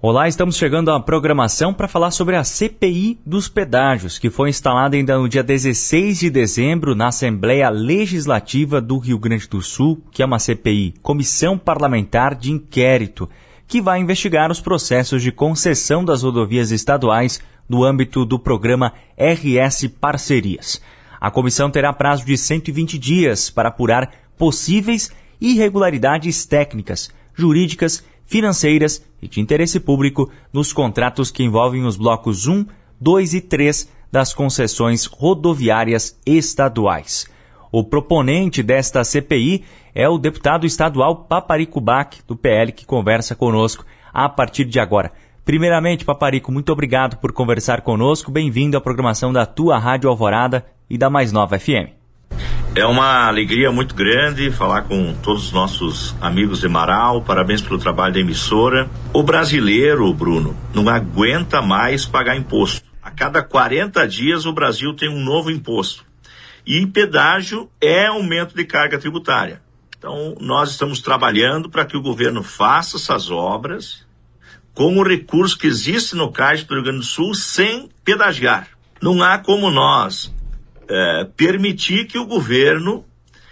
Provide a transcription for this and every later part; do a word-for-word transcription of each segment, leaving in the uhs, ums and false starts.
Olá, estamos chegando à programação para falar sobre a C P I dos pedágios, que foi instalada ainda no dia dezesseis de dezembro na Assembleia Legislativa do Rio Grande do Sul, que é uma C P I, Comissão Parlamentar de Inquérito, que vai investigar os processos de concessão das rodovias estaduais no âmbito do programa R S Parcerias. A comissão terá prazo de cento e vinte dias para apurar possíveis irregularidades técnicas, jurídicas, financeiras e de interesse público nos contratos que envolvem os blocos um, dois e três das concessões rodoviárias estaduais. O proponente desta C P I é o deputado estadual Paparico Bach, do P L, que conversa conosco a partir de agora. Primeiramente, Paparico, muito obrigado por conversar conosco. Bem-vindo à programação da tua Rádio Alvorada e da Mais Nova F M. É uma alegria muito grande falar com todos os nossos amigos de Marau. Parabéns pelo trabalho da emissora. O brasileiro, Bruno, não aguenta mais pagar imposto. A cada quarenta dias o Brasil tem um novo imposto. E pedágio é aumento de carga tributária. Então, nós estamos trabalhando para que o governo faça essas obras com o recurso que existe no Caixa do Rio Grande do Sul sem pedagiar. Não há como nós É, permitir que o governo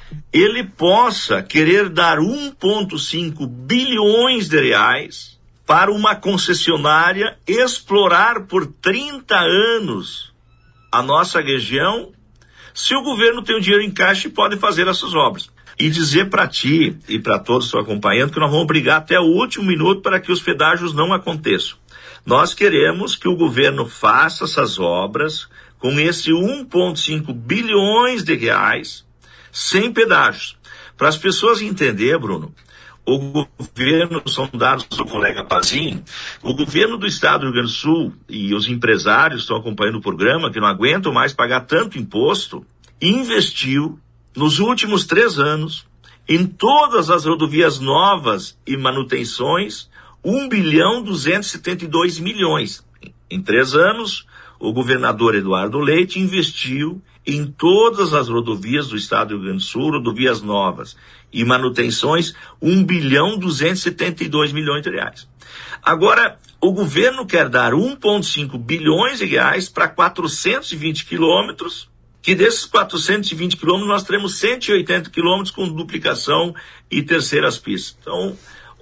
ele possa querer dar um vírgula cinco bilhões de reais para uma concessionária explorar por trinta anos a nossa região, se o governo tem o dinheiro em caixa e pode fazer essas obras. E dizer para ti e para todos que estão acompanhando que nós vamos brigar até o último minuto para que os pedágios não aconteçam. Nós queremos que o governo faça essas obras com esse um vírgula cinco bilhões de reais, sem pedágios. Para as pessoas entenderem, Bruno, o governo, são dados do colega Pazin, o governo do estado do Rio Grande do Sul e os empresários que estão acompanhando o programa, que não aguentam mais pagar tanto imposto, investiu nos últimos três anos, em todas as rodovias novas e manutenções, um bilhão duzentos e setenta e dois milhões. Em três anos, o governador Eduardo Leite investiu em todas as rodovias do estado do Rio Grande do Sul, rodovias novas e manutenções, um bilhão duzentos e setenta e dois milhões de reais. Agora, o governo quer dar um vírgula cinco bilhões de reais para quatrocentos e vinte quilômetros, que desses quatrocentos e vinte quilômetros nós teremos cento e oitenta quilômetros com duplicação e terceiras pistas. Então,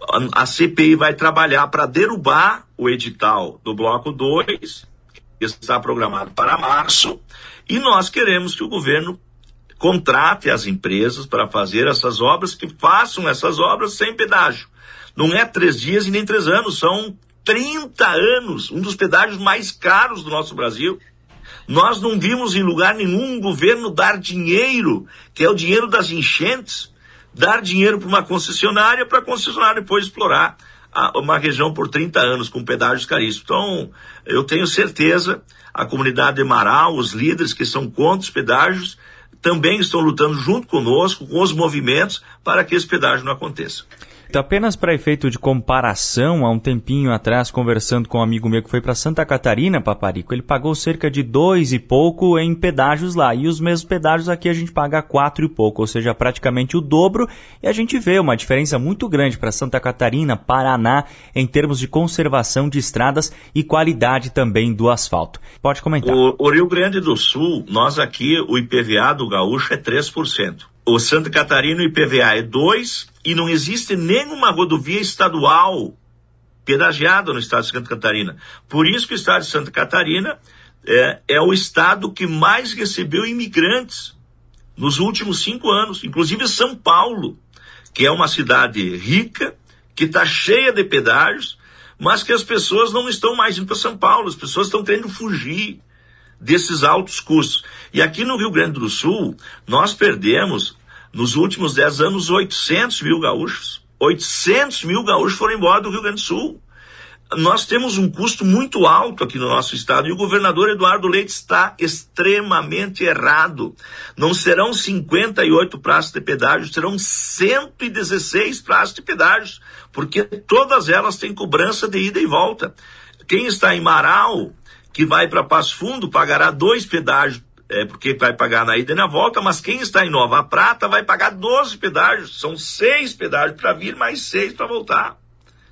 a C P I vai trabalhar para derrubar o edital do bloco dois, está programado para março, e nós queremos que o governo contrate as empresas para fazer essas obras, que façam essas obras sem pedágio. Não é três dias e nem três anos, são trinta anos, um dos pedágios mais caros do nosso Brasil. Nós não vimos em lugar nenhum um governo dar dinheiro, que é o dinheiro das enchentes, dar dinheiro para uma concessionária, para a concessionária depois explorar uma região por trinta anos com pedágios caríssimos. Então, eu tenho certeza, a comunidade de Marau, os líderes que são contra os pedágios, também estão lutando junto conosco, com os movimentos, para que esse pedágio não aconteça. Então, apenas para efeito de comparação, há um tempinho atrás, conversando com um amigo meu que foi para Santa Catarina, Paparico, ele pagou cerca de dois e pouco em pedágios lá, e os mesmos pedágios aqui a gente paga quatro e pouco, ou seja, praticamente o dobro, e a gente vê uma diferença muito grande para Santa Catarina, Paraná, em termos de conservação de estradas e qualidade também do asfalto. Pode comentar. O, o Rio Grande do Sul, nós aqui, o I P V A do gaúcho é três por cento. O Santa Catarina, o I P V A é dois por cento, e não existe nenhuma rodovia estadual pedagiada no estado de Santa Catarina. Por isso que o estado de Santa Catarina é, é o estado que mais recebeu imigrantes nos últimos cinco anos. Inclusive São Paulo, que é uma cidade rica, que está cheia de pedágios, mas que as pessoas não estão mais indo para São Paulo, as pessoas estão querendo fugir desses altos custos. E aqui no Rio Grande do Sul, nós perdemos, nos últimos dez anos, oitocentos mil gaúchos. oitocentos mil gaúchos foram embora do Rio Grande do Sul. Nós temos um custo muito alto aqui no nosso estado, e o governador Eduardo Leite está extremamente errado. Não serão cinquenta e oito praças de pedágio, serão cento e dezesseis praças de pedágios, porque todas elas têm cobrança de ida e volta. Quem está em Marau, que vai para Passo Fundo, pagará dois pedágios, é, porque vai pagar na ida e na volta, mas quem está em Nova Prata vai pagar doze pedágios, são seis pedágios para vir, mais seis para voltar.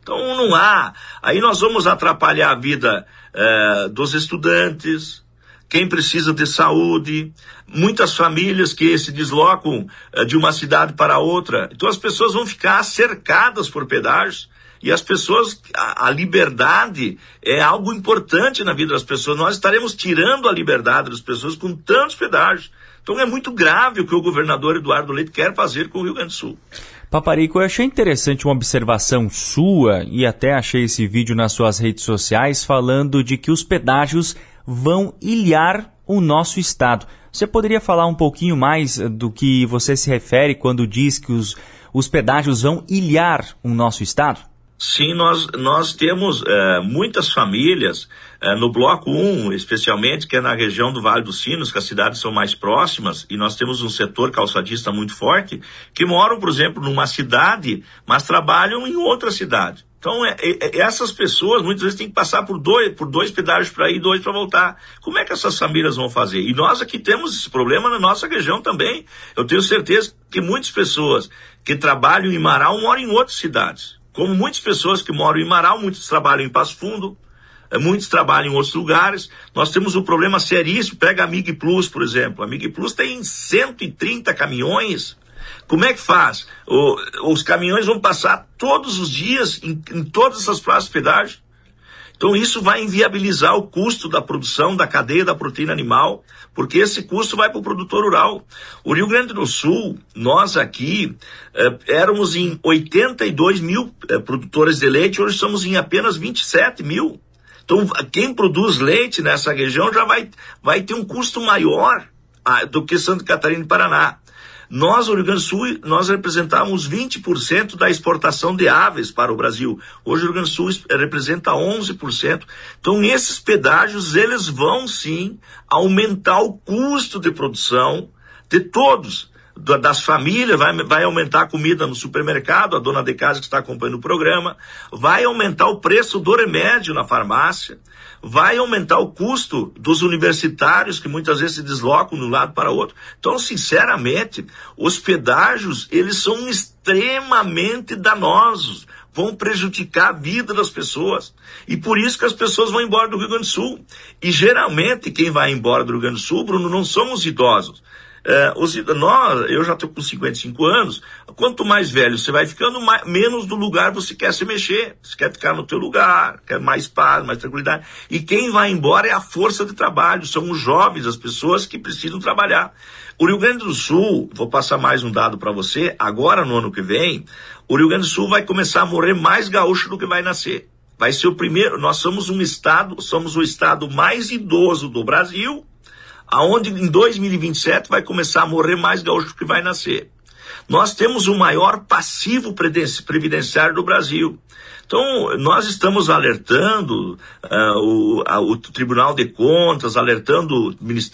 Então não há. Aí nós vamos atrapalhar a vida eh, dos estudantes, quem precisa de saúde, muitas famílias que se deslocam eh, de uma cidade para outra. Então as pessoas vão ficar cercadas por pedágios. E as pessoas, a, a liberdade é algo importante na vida das pessoas. Nós estaremos tirando a liberdade das pessoas com tantos pedágios. Então é muito grave o que o governador Eduardo Leite quer fazer com o Rio Grande do Sul. Paparico, eu achei interessante uma observação sua, e até achei esse vídeo nas suas redes sociais, falando de que os pedágios vão ilhar o nosso estado. Você poderia falar um pouquinho mais do que você se refere quando diz que os, os pedágios vão ilhar o nosso estado? Sim, nós, nós temos é, muitas famílias, é, no Bloco um, especialmente, que é na região do Vale dos Sinos, que as cidades são mais próximas, e nós temos um setor calçadista muito forte, que moram, por exemplo, numa cidade, mas trabalham em outra cidade. Então, é, é, essas pessoas, muitas vezes, têm que passar por dois, por dois pedágios para ir e dois para voltar. Como é que essas famílias vão fazer? E nós aqui temos esse problema na nossa região também. Eu tenho certeza que muitas pessoas que trabalham em Marau moram em outras cidades. Como muitas pessoas que moram em Marau, muitos trabalham em Passo Fundo, muitos trabalham em outros lugares. Nós temos um problema seríssimo. Pega a Mig Plus, por exemplo. A Mig Plus tem cento e trinta caminhões. Como é que faz? O, os caminhões vão passar todos os dias em, em todas essas praças de pedágio. Então isso vai inviabilizar o custo da produção, da cadeia da proteína animal, porque esse custo vai para o produtor rural. O Rio Grande do Sul, nós aqui, eh, éramos em oitenta e dois mil eh, produtores de leite, hoje estamos em apenas vinte e sete mil. Então quem produz leite nessa região já vai, vai ter um custo maior ah, do que Santa Catarina e Paraná. Nós, o Rio Grande do Sul, nós representávamos vinte por cento da exportação de aves para o Brasil. Hoje o Rio Grande do Sul representa onze por cento. Então, esses pedágios, eles vão, sim, aumentar o custo de produção de todos, das famílias, vai, vai aumentar a comida no supermercado, a dona de casa que está acompanhando o programa, vai aumentar o preço do remédio na farmácia, vai aumentar o custo dos universitários que muitas vezes se deslocam de um lado para o outro. Então, sinceramente, os pedágios, eles são extremamente danosos, vão prejudicar a vida das pessoas. E por isso que as pessoas vão embora do Rio Grande do Sul. E geralmente quem vai embora do Rio Grande do Sul, Bruno, não são os idosos. É, os, nós, eu já estou com cinquenta e cinco anos, quanto mais velho você vai ficando, mais, menos do lugar você quer se mexer, você quer ficar no teu lugar, quer mais paz, mais tranquilidade. E quem vai embora é a força de trabalho, são os jovens, as pessoas que precisam trabalhar. O Rio Grande do Sul, vou passar mais um dado para você, agora no ano que vem, o Rio Grande do Sul vai começar a morrer mais gaúcho do que vai nascer. Vai ser o primeiro, nós somos um estado, somos o estado mais idoso do Brasil, aonde em dois mil e vinte e sete vai começar a morrer mais gaúcho que vai nascer. Nós temos o maior passivo previdenciário do Brasil. Então, nós estamos alertando uh, o, a, o Tribunal de Contas, alertando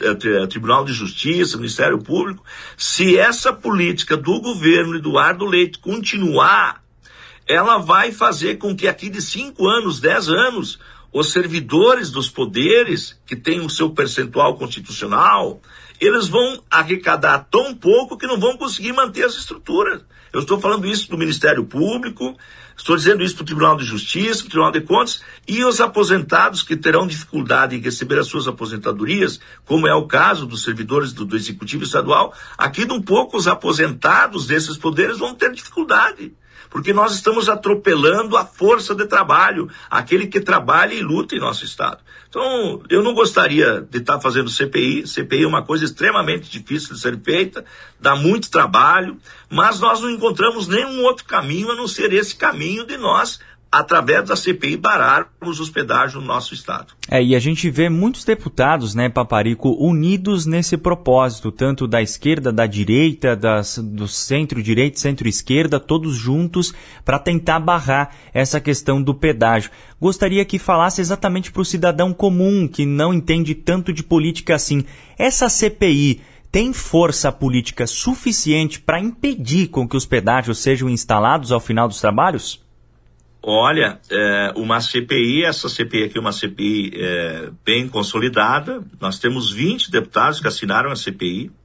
o Tribunal de Justiça, o Ministério Público, se essa política do governo Eduardo Leite continuar, ela vai fazer com que aqui de cinco anos, dez anos, os servidores dos poderes, que têm o seu percentual constitucional, eles vão arrecadar tão pouco que não vão conseguir manter as estruturas. Eu estou falando isso do Ministério Público, estou dizendo isso para o Tribunal de Justiça, para o Tribunal de Contas, e os aposentados que terão dificuldade em receber as suas aposentadorias, como é o caso dos servidores do, do Executivo Estadual, aqui de um pouco os aposentados desses poderes vão ter dificuldade. Porque nós estamos atropelando a força de trabalho, aquele que trabalha e luta em nosso estado. Então, eu não gostaria de estar fazendo C P I, C P I é uma coisa extremamente difícil de ser feita, dá muito trabalho, mas nós não encontramos nenhum outro caminho a não ser esse caminho de nós, através da C P I, bararmos os pedágios no nosso estado. É, e a gente vê muitos deputados, né, Paparico, unidos nesse propósito, tanto da esquerda, da direita, das, do centro-direita, centro-esquerda, todos juntos para tentar barrar essa questão do pedágio. Gostaria que falasse exatamente para o cidadão comum, que não entende tanto de política assim. Essa C P I tem força política suficiente para impedir com que os pedágios sejam instalados ao final dos trabalhos? Olha, é, uma C P I, essa C P I aqui é uma C P I é, bem consolidada, nós temos vinte deputados que assinaram a C P I,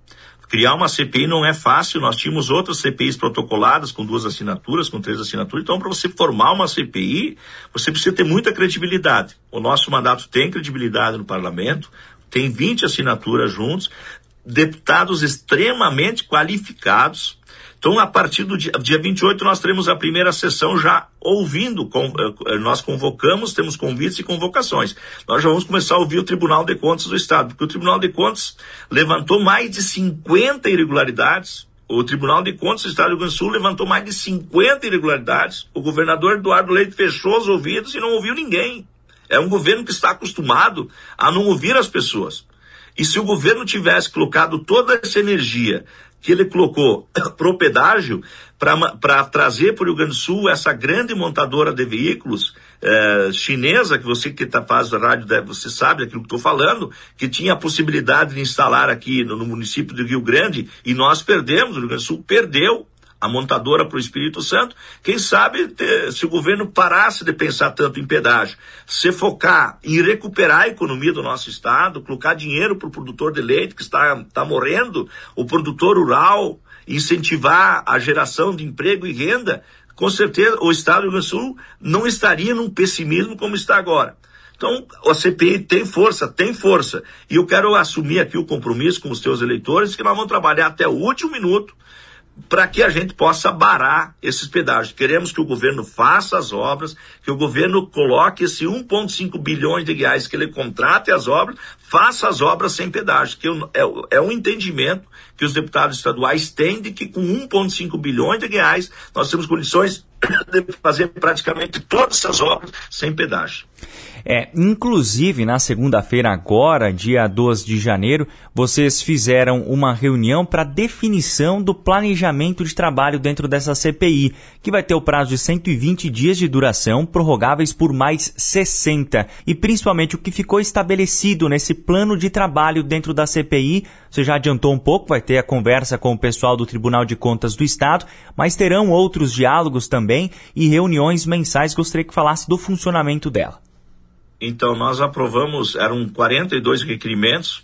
Criar uma C P I não é fácil, nós tínhamos outras C P Is protocoladas com duas assinaturas, com três assinaturas, então para você formar uma C P I, você precisa ter muita credibilidade. O nosso mandato tem credibilidade no parlamento, tem vinte assinaturas juntos, deputados extremamente qualificados. Então, a partir do dia, dia vinte e oito, nós teremos a primeira sessão já ouvindo, com, nós convocamos, temos convites e convocações. Nós já vamos começar a ouvir o Tribunal de Contas do Estado, porque o Tribunal de Contas levantou mais de cinquenta irregularidades. O Tribunal de Contas do Estado do Rio Grande do Sul levantou mais de cinquenta irregularidades. O governador Eduardo Leite fechou os ouvidos e não ouviu ninguém. É um governo que está acostumado a não ouvir as pessoas. E se o governo tivesse colocado toda essa energia que ele colocou pro pedágio para trazer para o Rio Grande do Sul essa grande montadora de veículos eh, chinesa, que você que tá, faz a rádio, você sabe aquilo que estou falando, que tinha a possibilidade de instalar aqui no, no município do Rio Grande, e nós perdemos, o Rio Grande do Sul perdeu a montadora para o Espírito Santo. Quem sabe te, se o governo parasse de pensar tanto em pedágio, se focar em recuperar a economia do nosso estado, colocar dinheiro para o produtor de leite que está, está morrendo, o produtor rural, incentivar a geração de emprego e renda, com certeza o estado do Rio Grande do Sul não estaria num pessimismo como está agora. Então, a C P I tem força, tem força. E eu quero assumir aqui o compromisso com os teus eleitores que nós vamos trabalhar até o último minuto para que a gente possa barar esses pedágios. Queremos que o governo faça as obras, que o governo coloque esse um vírgula cinco bilhões de reais que ele contrate as obras, faça as obras sem pedágio, que é, é um entendimento que os deputados estaduais têm de que com um vírgula cinco bilhões de reais nós temos condições de fazer praticamente todas essas obras sem pedágio. É, inclusive, na segunda-feira agora, dia doze de janeiro, vocês fizeram uma reunião para definição do planejamento de trabalho dentro dessa C P I, que vai ter o prazo de cento e vinte dias de duração, prorrogáveis por mais sessenta. E principalmente o que ficou estabelecido nesse plano de trabalho dentro da C P I, você já adiantou um pouco, vai ter a conversa com o pessoal do Tribunal de Contas do Estado, mas terão outros diálogos também e reuniões mensais. Gostaria que falasse do funcionamento dela. Então, nós aprovamos, eram quarenta e dois requerimentos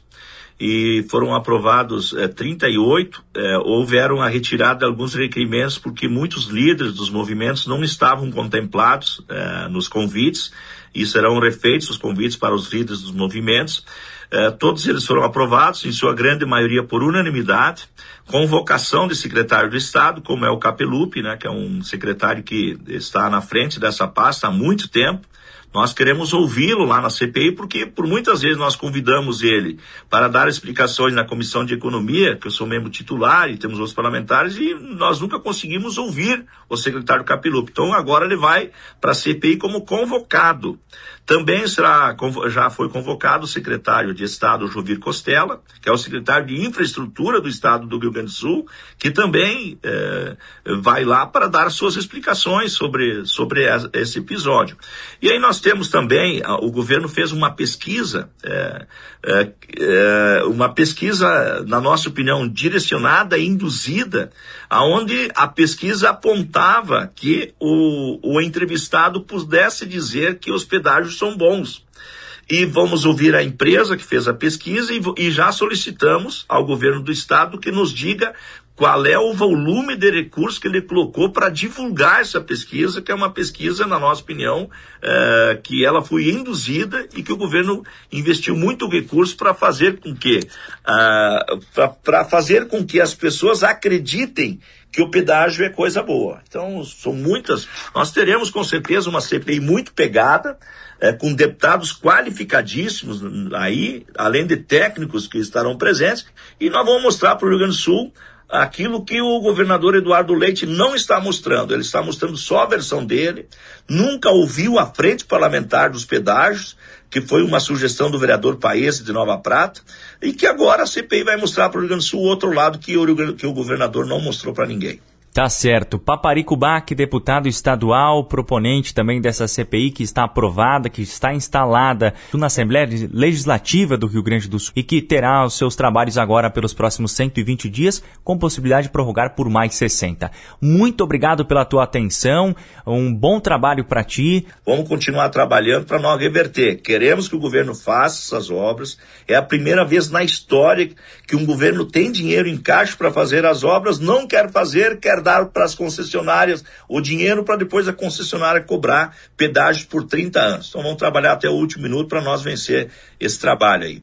e foram aprovados é, trinta e oito. É, houveram a retirada de alguns requerimentos porque muitos líderes dos movimentos não estavam contemplados é, nos convites, e serão refeitos os convites para os líderes dos movimentos. É, todos eles foram aprovados, em sua grande maioria por unanimidade, convocação de secretário do Estado, como é o Capelupi, né, que é um secretário que está na frente dessa pasta há muito tempo. Nós queremos ouvi-lo lá na C P I, porque por muitas vezes nós convidamos ele para dar explicações na Comissão de Economia, que eu sou membro titular e temos outros parlamentares, e nós nunca conseguimos ouvir o secretário Capelupi. Então agora ele vai para a C P I como convocado. Também será, já foi convocado o secretário de Estado, Jovir Costella, que é o secretário de Infraestrutura do Estado do Rio Grande do Sul, que também é, vai lá para dar suas explicações sobre, sobre esse episódio. E aí nós temos também, o governo fez uma pesquisa, é, é, é, uma pesquisa, na nossa opinião, direcionada e induzida, aonde a pesquisa apontava que o, o entrevistado pudesse dizer que os pedágios são bons. E vamos ouvir a empresa que fez a pesquisa e, e já solicitamos ao governo do estado que nos diga qual é o volume de recursos que ele colocou para divulgar essa pesquisa, que é uma pesquisa, na nossa opinião, é, que ela foi induzida e que o governo investiu muito recurso para fazer com que, uh, para fazer com que as pessoas acreditem que o pedágio é coisa boa. Então, são muitas. Nós teremos com certeza uma C P I muito pegada, é, com deputados qualificadíssimos aí, além de técnicos que estarão presentes, e nós vamos mostrar para o Rio Grande do Sul aquilo que o governador Eduardo Leite não está mostrando. Ele está mostrando só a versão dele, nunca ouviu a frente parlamentar dos pedágios, que foi uma sugestão do vereador Paese de Nova Prata, e que agora a C P I vai mostrar para o Rio Grande do Sul o outro lado que o, que o governador não mostrou para ninguém. Tá certo. Paparico Bach, deputado estadual, proponente também dessa C P I que está aprovada, que está instalada na Assembleia Legislativa do Rio Grande do Sul e que terá os seus trabalhos agora pelos próximos cento e vinte dias, com possibilidade de prorrogar por mais sessenta. Muito obrigado pela tua atenção, um bom trabalho para ti. Vamos continuar trabalhando para não reverter. Queremos que o governo faça essas obras. É a primeira vez na história que um governo tem dinheiro em caixa para fazer as obras, não quer fazer, quer dar para as concessionárias o dinheiro para depois a concessionária cobrar pedágios por trinta anos. Então vamos trabalhar até o último minuto para nós vencer esse trabalho aí.